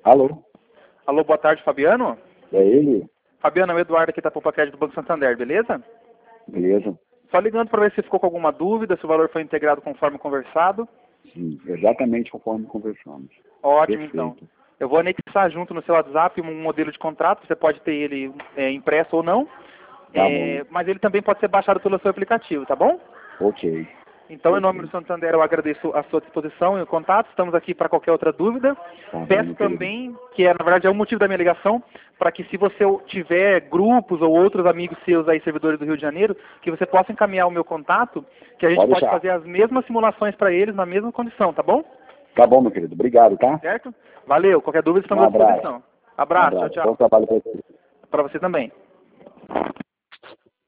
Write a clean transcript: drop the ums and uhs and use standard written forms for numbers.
Alô? Alô, boa tarde, Fabiano. É ele? Fabiano, é o Eduardo aqui da Poupa Crédito do Banco Santander, beleza? Beleza. Só ligando para ver se ficou com alguma dúvida, se o valor foi integrado conforme conversado. Sim, exatamente conforme conversamos. Ótimo, Perfeito. então. Eu vou anexar junto no seu WhatsApp um modelo de contrato, você pode ter ele impresso ou não, Tá bom. mas ele também pode ser baixado pelo seu aplicativo, tá bom? Ok. Então, em nome do Santander, eu agradeço a sua disposição e o contato. Estamos aqui para qualquer outra dúvida. Tá bom, Peço meu querido. também, que na verdade é o motivo da minha ligação, para que se você tiver grupos ou outros amigos seus aí, servidores do Rio de Janeiro, que você possa encaminhar o meu contato, que a gente Pode pode deixar. fazer as mesmas simulações para eles na mesma condição, tá bom? Tá bom, meu querido. Obrigado, tá? Certo? Valeu. Qualquer dúvida, estamos Um à abraço. disposição. Um Abraço. Tchau, abraço. Bom tchau. trabalho para você. Para você também.